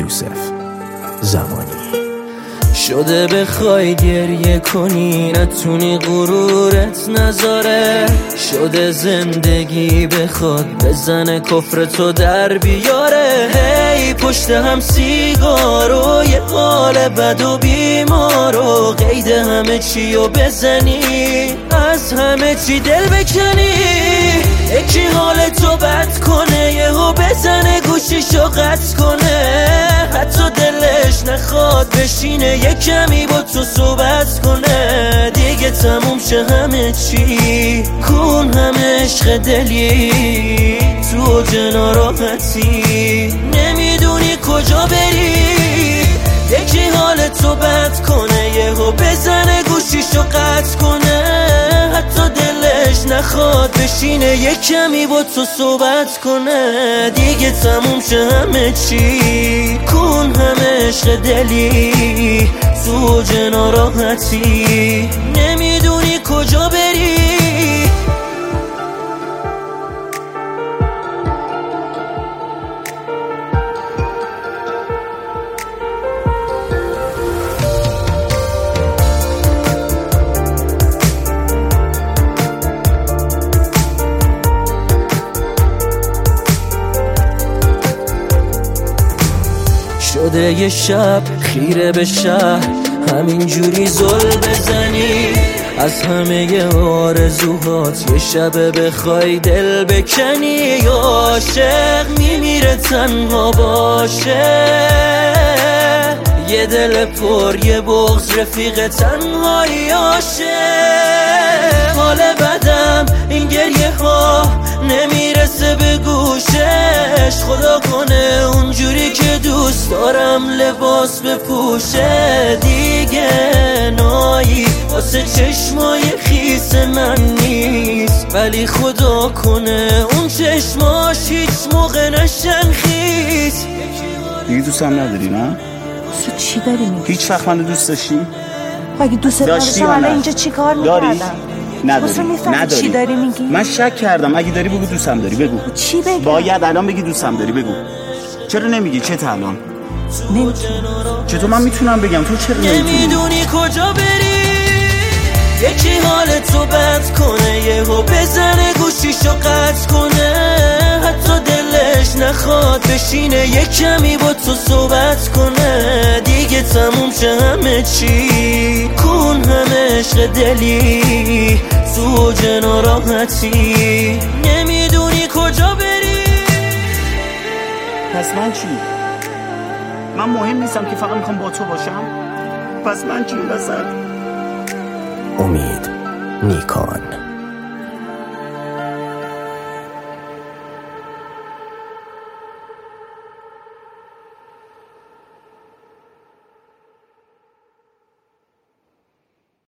یوسف زمانی. شده بخوای گریه کنی نتونی غرورت نذاره، شده زندگی بخواد بزنه کفر تو در بیاره. هی پشت هم سیگار و یه حال بد و بیمار و قید همه چی رو بزنی، از همه چی دل بکنی. یکی حال تو بد کنه یهو بزنه گوشیشو قطع کنه، حتی دلش نخواد بشینه یه کمی با تو صحبت کنه. دیگه تموم شه همه چی، کن همه عشق دلی، تو اوج ناراحتی نمیدونی کجا بری. یکی حال تو بد کنه یهو بزنه گوشیشو قطع کنه، حتی دلش نخواد بشینه یه کمی با تو صحبت کنه. دیگه تموم شه همه چی، کن همه عشق دلی، تو اوج ناراحتی نمیدونی کجا بری. شده یه شب خیره به شهر همینجوری زل بزنی، از همه آرزوهات یه شب بخوای دل بکنی. عاشق میمیره تنها باشه، یه دل پر یه بغض رفیق تنهایی عاشق. حال بدم این گریه ها نمیرسه به گوشش، خدا کنه اونجوری که دوست دارم لباس بپوشه. دیگه نایی واسه چشمای خیس من نیست، ولی خدا کنه اون چشماش هیچ موقع نشن خیس. دیگه دوست هم نداری نه؟ چی داری میگی؟ هیچ وقت منو دوست داشتی؟ اگه دوست داشتم الان اینجا چی کار میکردم؟ نداری. چی داری میگی؟ من شک کردم، اگه داری بگو دوستم داری، بگو. چی بگم؟ باید الان بگی دوستم داری، بگو. چرا نمیگی؟ چه الان؟ نمیتونم. چطور من میتونم بگم؟ تو چرا نمیدونی کجا بری. یکی حال تو بد کنه یهو بزنه گوشیشو قطع کنه، حتی دلش نخواد بشینه یه کمی با تو صحبت کنه. دیگه تموم شه همه چی، کن همه عشق دلی، تو اوج ناراحتی نمیدونی کجا بری. پس من چی؟ من مهم نیستم که فقط میخوام با تو باشم؟ پس من چی این وسط؟ امید نیکان.